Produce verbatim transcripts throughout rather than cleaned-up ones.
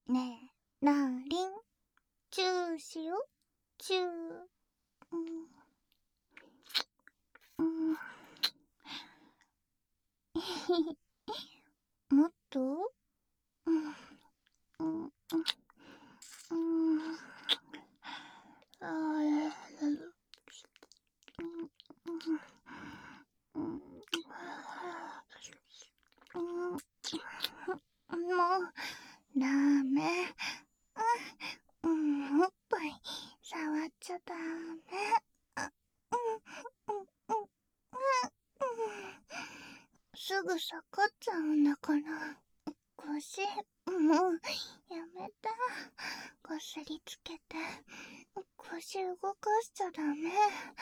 ねえ、なーりん、チューしよ、チュー。うん。うん。もっと。うん。うん。うん。うん。あーうん。うん。うん。もう、ダメ。うん。おっぱい、触っちゃダメ。あ、うん。うん。うん。うん。すぐ下がっちゃうんだから。腰、もう、やめた。こすりつけて。腰動かしちゃダメ。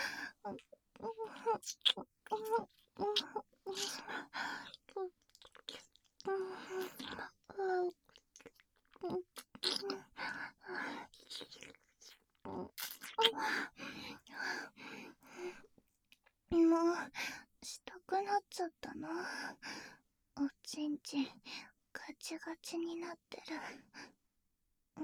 もう、したくなっちゃったな。おちんちん、ガチガチになってる。うん、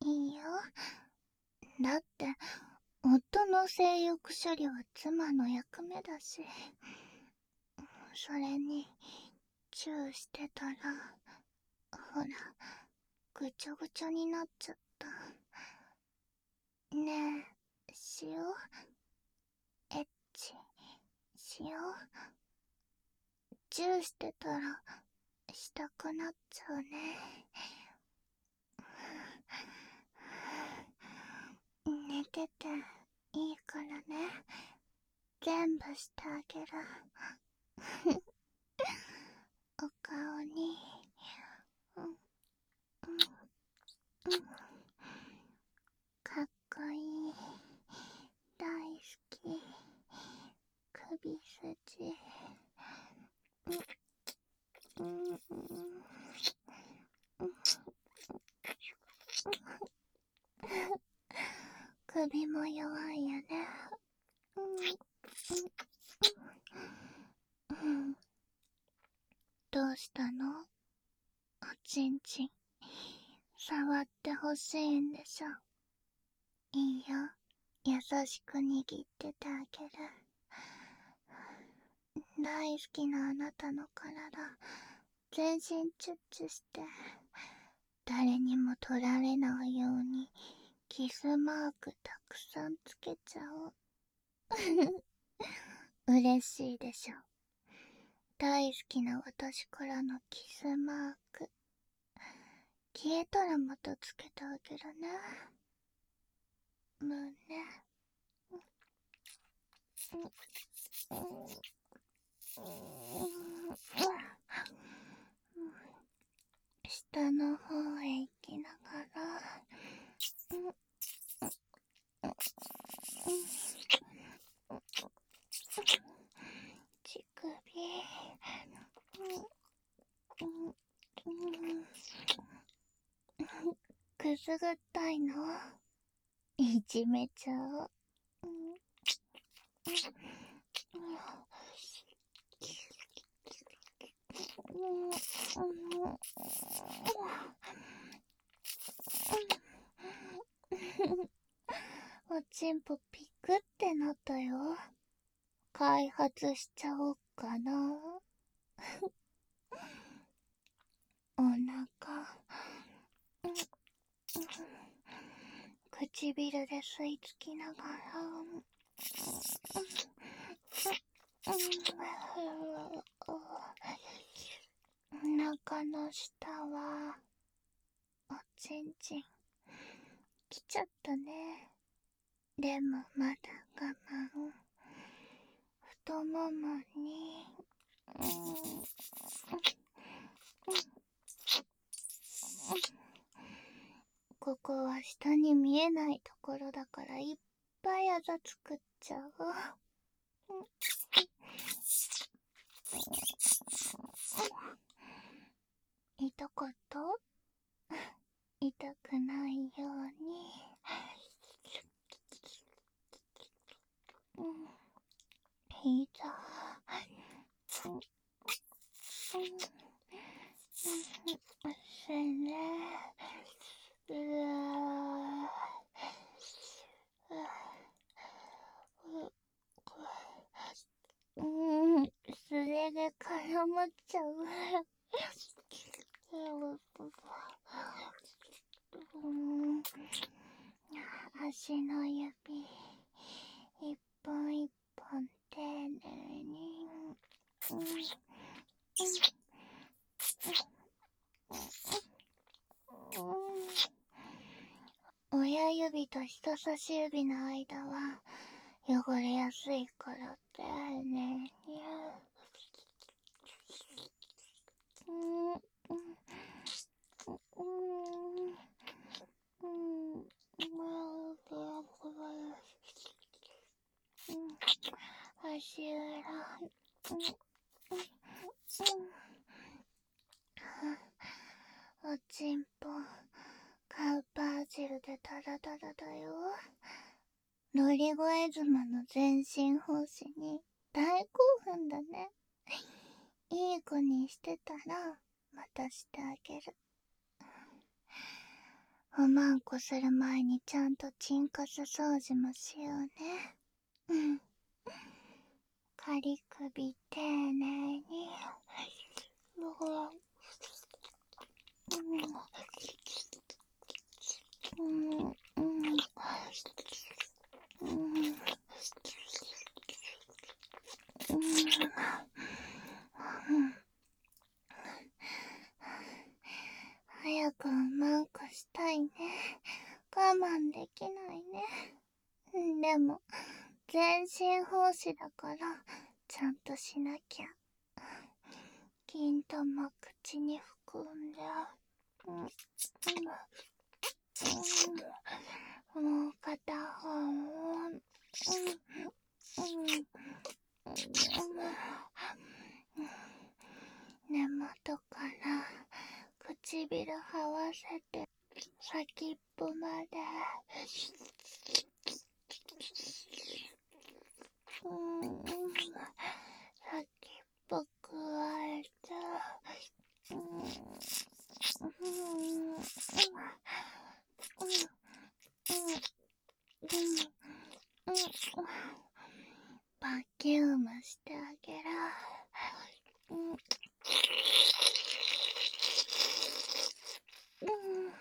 いいよ。だって、夫の性欲処理は妻の役目だし。それに、チューしてたら、ほら、ぐちょぐちょになっちゃった。ねえ、しよう。エッチ、しよう。チューしてたら、したくなっちゃうね。寝てていいからね。全部してあげる。お顔に、うん、うん、うん、かっこいい、大好き、首筋、うん、うん、うん、首も弱いよね。うん、うん、うん、どうしたの？おちんちん、触ってほしいんでしょ。いいよ、優しく握っててあげる。大好きなあなたの体、全身チュッチュして、誰にも取られないようにキスマークたくさんつけちゃおう。嬉しいでしょ。大好きな私からのキスマーク。消えたらまたつけてあげるね。胸、下の方へ行きながら、乳首、くすぐったいの？いじめちゃう。おちんぽピクってなったよ。開発しちゃおっかな。お腹、唇で吸い付きながら、お腹の下はおちんちん来ちゃったね。でもまだ我慢。太ももに、うん、ここは下に見えないところだからいっぱいあざ作っちゃう。痛かった？痛くないように、うん、膝、うん、うん、 せんね。うわーうん、すねが絡まっちゃう。うん、足の指一本一本丁寧に、うんうんうん、親指と人差し指の間は汚れやすいから丁寧に、うんうんうんうん足裏、うんうん、おちんぽカウパー汁でダラダラだよ。乗り声妻の全身奉仕に大興奮だね。いい子にしてたらまたしてあげる。おまんこする前にちゃんとチンカス掃除もしようね。うん。仮首丁寧に。うわ。うん。うん。うん。うん。早くおまんこしたいね。我慢できないね。でも全身奉仕だからちゃんとしなきゃ。金玉口に含んで、うんうんうん、もう片方を、うんうんうん根元から唇合わせて先っぽまで、うん、先っぽくわえて、うんうんうんバキュームしてあげる。うんうん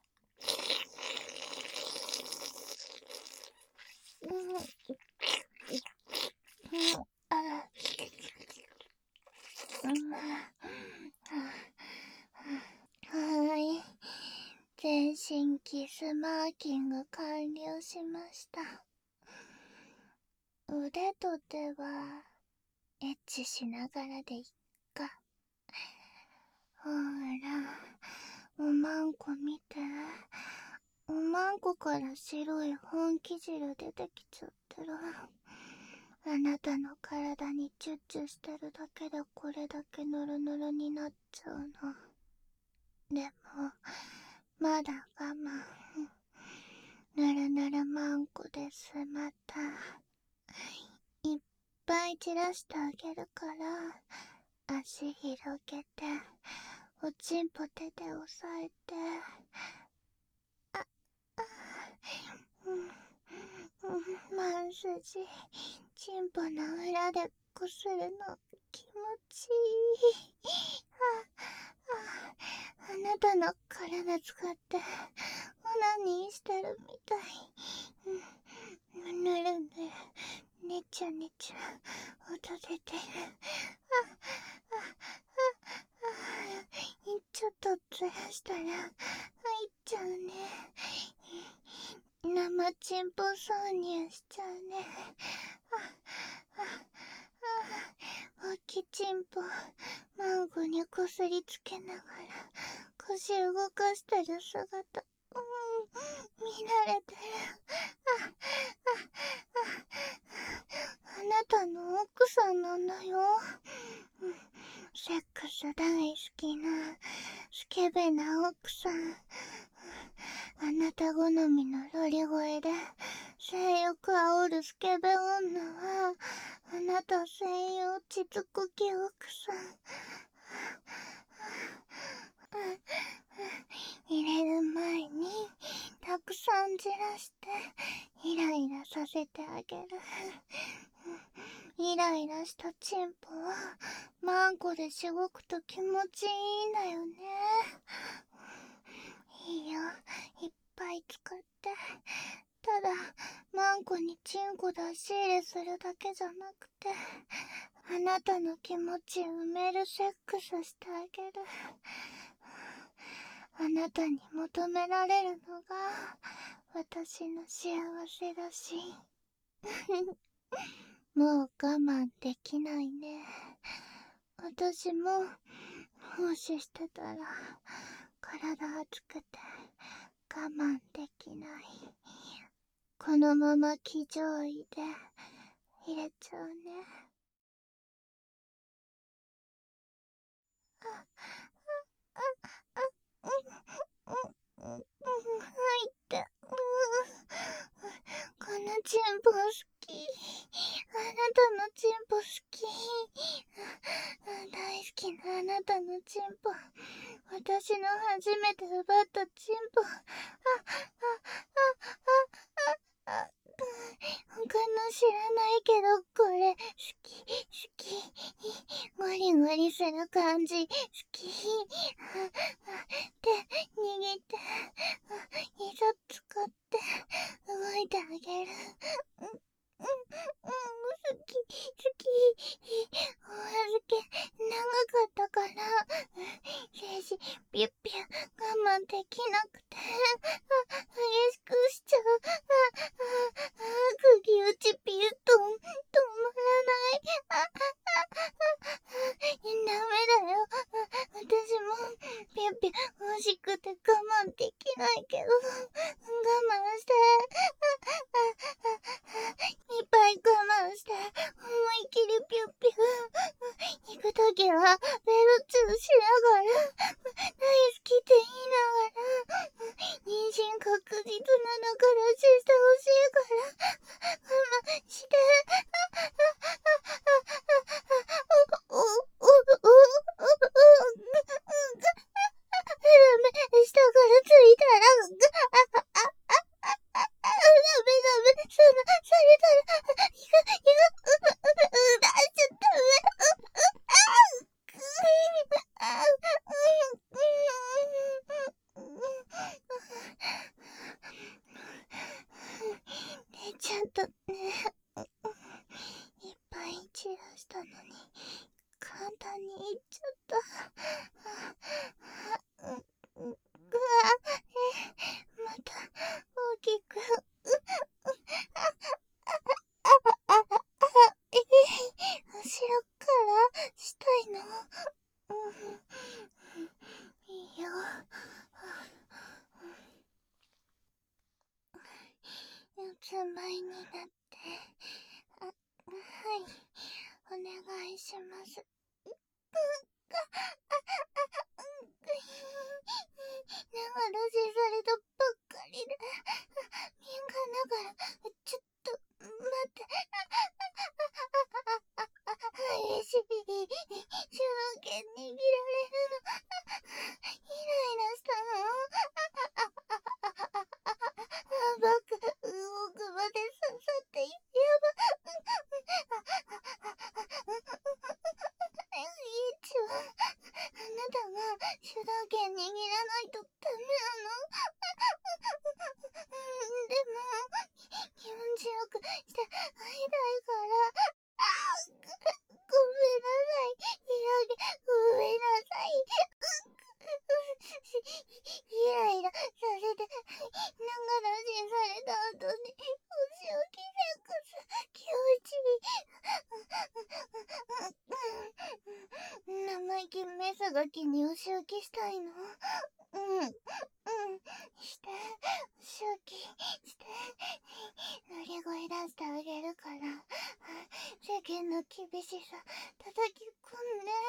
うんうんあうんはーい。全身キスマーキング完了しました。腕と手はエッチしながらでいっか。ほら、おまんこ見て。おまんこから白い本気汁出てきちゃってる。あなたの体にチュッチュしてるだけでこれだけノロノロになっちゃうの。でもまだ我慢。ぬるぬるまんこですまたいっぱい散らしてあげるから、足広げておちんぽ手で押さえて、ああうんうん、まんすじちんぽの裏でこするの気持ちいい。ああ、あなたの体使ってオナニーしてるみたい。うん、ぬるぬるねちゃねちゃ音出てる。ああああ、ちょっとずらしたら入っちゃうね。生チンポ挿入しちゃうね。あああ、大きちんぽマンゴにこすりつけながら腰動かしてる姿、うん、見られてる。あああ、あなたの奥さんなんだよ。うん、セックス大好きなスケベな奥さん。あなた好みのロリ声で性欲煽るスケベ女はあなた専用膣こき奥さん。 じらしてイライラさせてあげる。イライラしたチンポはマンコでしごくと気持ちいいんだよね。いいよ、いっぱい使って。ただマンコにチンコ出し入れするだけじゃなくて、あなたの気持ち埋めるセックスしてあげる。あなたに求められるのが私の幸せだしもう我慢できないね。私も奉仕してたら体熱くて我慢できない。このまま気上位で入れちゃうね。あ、あ、あ、あ、うん、うん、うん、入った。このチンポ好き。あなたのチンポ好き。大好きなあなたのチンポ。私の初めて奪ったチンポ。あ、あ、あ、あ、あ、あ、他の知らないけど、これ、好き、好き。ゴリゴリする感じ、好き。手、握って、膝使って、動いてあげる。うん、うん、うん、好き、好き。お預け、長かったから、精子、ピュッピュ、我慢できなくて、あ、激しくしちゃう。あ、あ、あ、釘打ちピュッと、止まらない。あ、あ、あ、あ、ダメだよ。私も、ピュッピュ、欲しくて我慢できないけど、我慢して、いっぱい我慢して、思い切りピュッピュ、行くときは、ベロチューしながら、大好きって言いながら、妊娠確実なのからしてほしいから、我慢して、お、お、お、お、お、ダメ、下からついたら、ダメダメ、その、されたら、いく、いく、う、出しちゃった寝ちゃったね。いっぱい散らしたのに簡単にいっちゃった。うわ、え、また大きく。え、後ろからしたいの？うん、いいよ。四つ前になって、あ、はい、お願いします。長出しされたばっかりで、敏感だから、ちょっと、待って。激しい。主導権握られるの。イライラしたの。バカ、奥まで刺さって、やば。いいちは、あなたが主導権握らないとダメなの。でも、気持ちよくして会いたいから。あ、ごめんなさい。イライラ、ごめんなさい。イライラさせて、長出しされた後に、お仕置きセックス、気持ちいい。生意気メスガキにお仕置きしたいの？うん、うん、して、お仕置きして、乗り声出してあげるから、世間の厳しさ叩き込んで。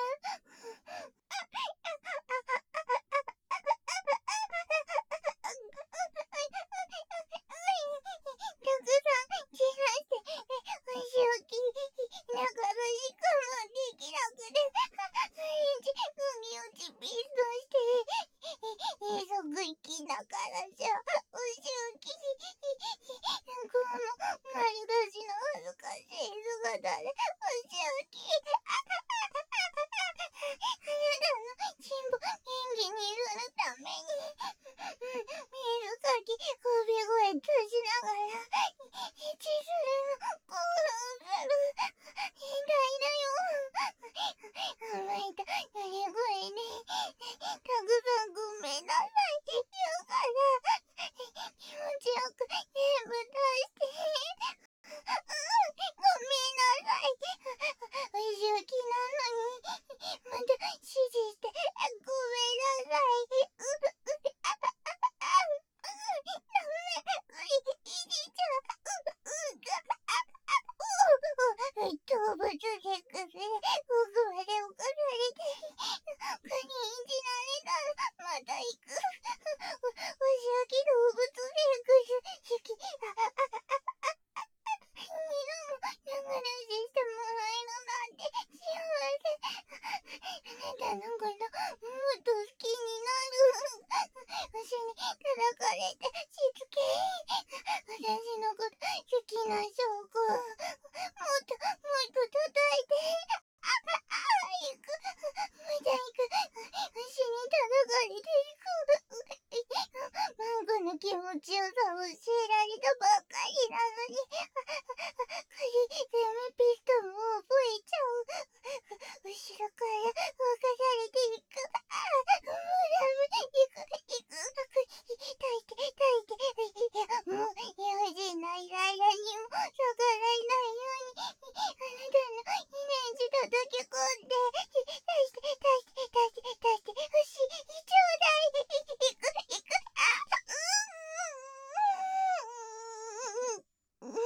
たくさん散らして、お仕置き、中のしかもできなくて、毎日釘打ちピストして、急ぐ息だからじゃ、お仕置き、 っと好きになる。牛に叩かれてしつけい。私のこと好きな証拠。もっともっと叩いて。あああ、行く。まだ行く。牛に叩かれていく。マンコの気持ちよさを教えられたばっかりなのに。薬全部ピストンも覚えちゃう。後ろから動かされていく。ああ、もうダメ。行く、行く。抱いて、抱いて。いや、もう、用心ない間にも逆らえないように。あなたのイメージ叩き込んで。抱いて、抱いて、抱いて、抱いて。牛、ちょうだい。行く、行く。あうーん。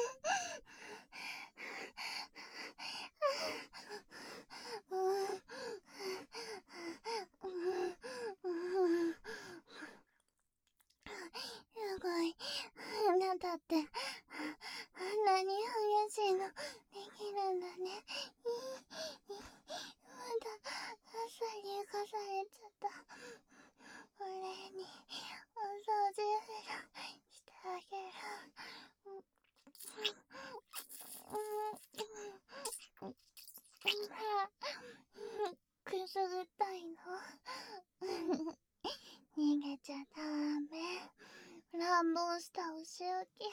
すごい。あなたってあんなに激しいのできるんだね。まだ朝に行かされちゃった。お礼にお掃除してあげる。くすぐったいの。逃げちゃダメ。乱暴したお仕置き。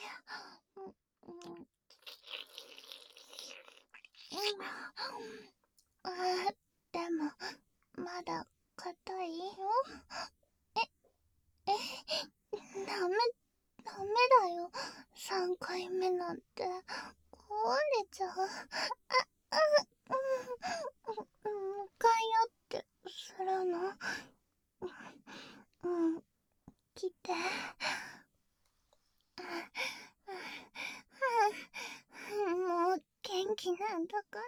あー、でもまだ硬いよ。ええダメダメだよ。三回目なんて壊れちゃう。ああうん向かい合ってするの。うん、来て。もう元気なんだから。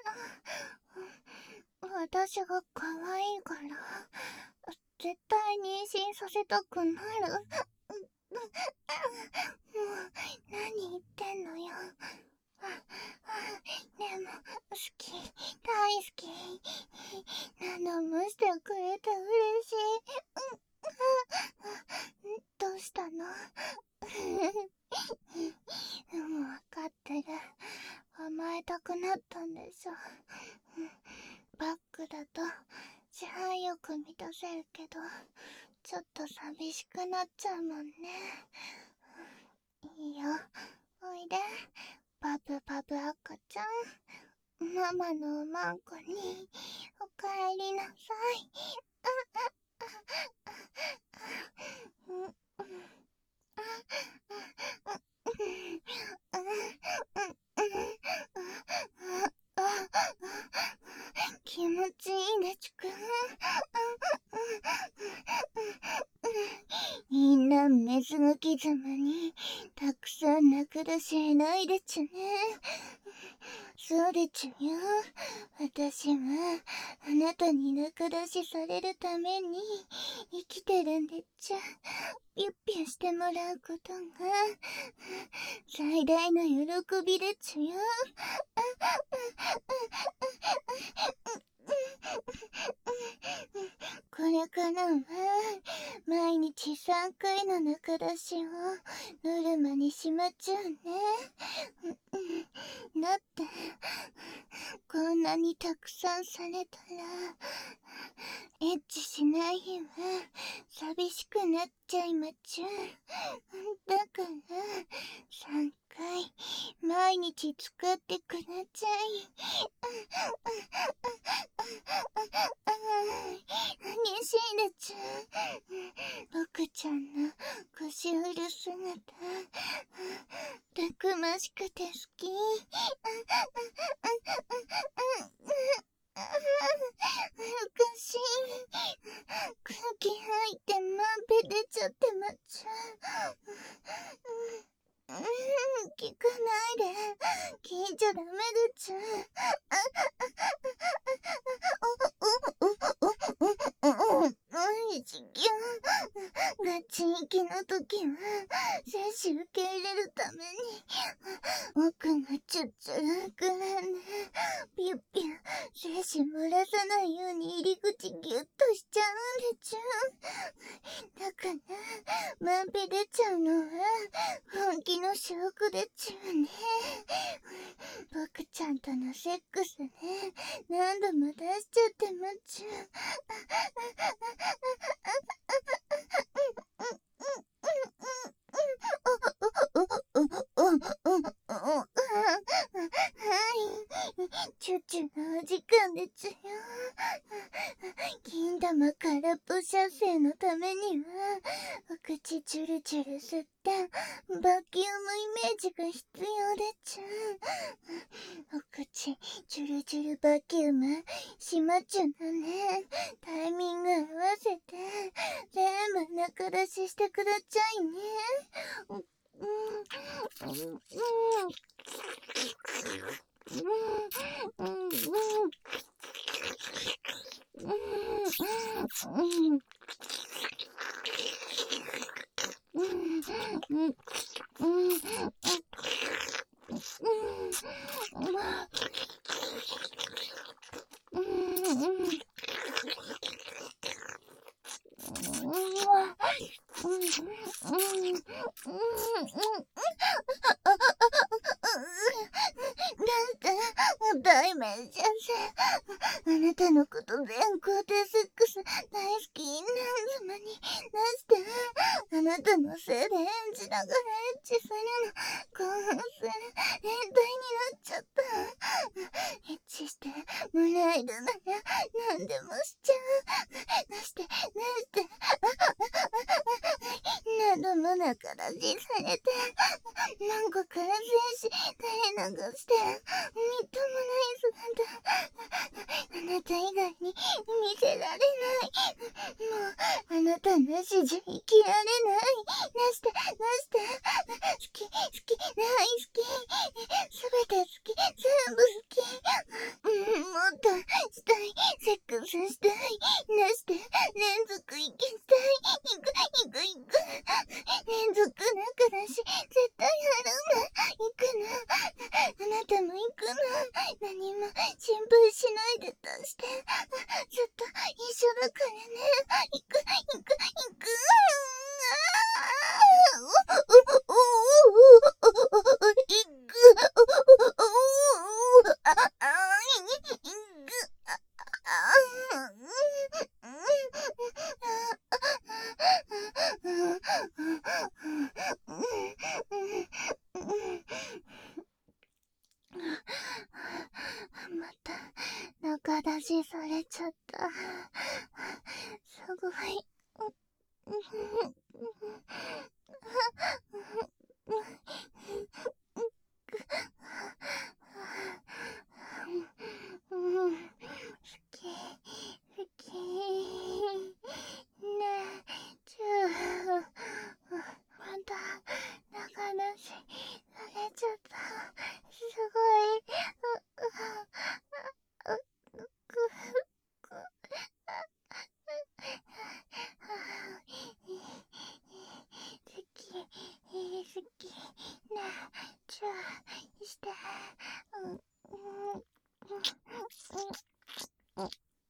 私が可愛いから絶対妊娠させたくなる。もう何言ってんのよ。でも好き、大好き。何度もしてくれて嬉しい。どうしたの？でも分かってる。甘えたくなったんでしょ。バックだと支配欲満たせるけど、ちょっと寂しくなっちゃうもんね。いいよ、おいで。パブパブ赤ちゃん。ママのおまんこにおかえりなさい。あああ気持ちいいね、ちくん。みんな水抜きざまにたくさん泣くだしないでちゅね。そうでちゅよ。私はあなたに仲出しされるために生きてるんでっちゃ。ピュッピュしてもらうことが最大の喜びでちゅよ。これからは毎日さんかいの仲出しをノルマにしまちゅうね。だってこんなにたくさんされたらエッチしない日は寂しくなっちゃいまちゅ。だからさんかい毎日使ってくだちゃい。激しいでちゅ。僕ちゃんの腰振る姿たくましくて好き。昔空気入ってまんぺ出ちゃってまっちゃう。聞かないで。聞いちゃダメでちゅ。違ぎゅん。ガチンキの時は、精子受け入れるために、奥がチュッチュ楽なんで、ピュッピュ、精子漏らさないように入り口ギュッとしちゃうんでちゅ。だから、まんぺ出ちゃうのは、本気の証拠でちゅね。僕ちゃんとのセックスね、何度も出しちゃってもちゅ。チュチュのお時間でちゅよ。金玉空っぽ射精のためには、お口チュルチュル吸ったバキュームイメージが必要でちゅ。お口チュルチュルバキュームしまちゅのね。タイミング合わせて全部中出ししてくだちゃいね。うんうんうんうん大面先生、あなたのこと全校でセックス大好きなん様に出して、あなたのせいで演じながらエッチするの興奮する変態になっちゃった。エッチしてもらえるなら何でもしちゃう。出して出して何度も中出しされて、何個から精子垂れ流してみっともない姿、あなた以外に見せられない。もうあなたなしじゃ生きられない。出して出して、好き好き大好き、すべて好き全部好き、うん、もっとしたい、セックスしたい、出して連続いけしたい、いくいくいく、連続中だし絶対あるんだ、行くの、あなたも行くの、何も心配しないで出して、ずっと一緒だからね、行く行く行く、また中出しされちゃった。すごい。好き好きねえちゅう、また中出しされちゃった。すごい。好き好きねえチューして、うんうんうん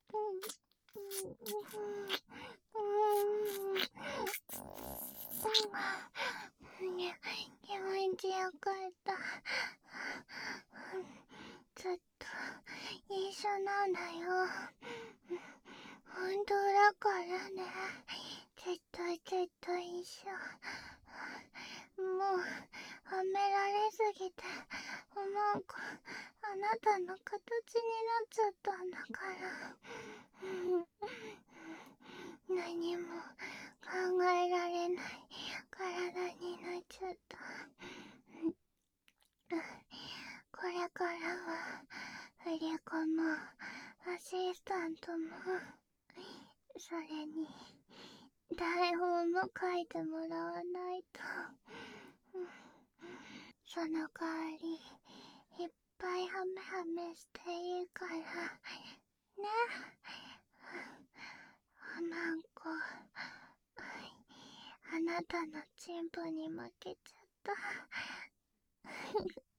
気持ちよかった。ずっと一緒なんだよ。本当だからね。絶対絶対一緒。もうはめられすぎて、なんかあなたの形になっちゃったんだから。何も考えられない体になっちゃった。これからは振り子もアシスタントも、それに台本も書いてもらわないと。その代わりいっぱいハメハメしていいからね。マンコあなたのチンポに負けちゃった。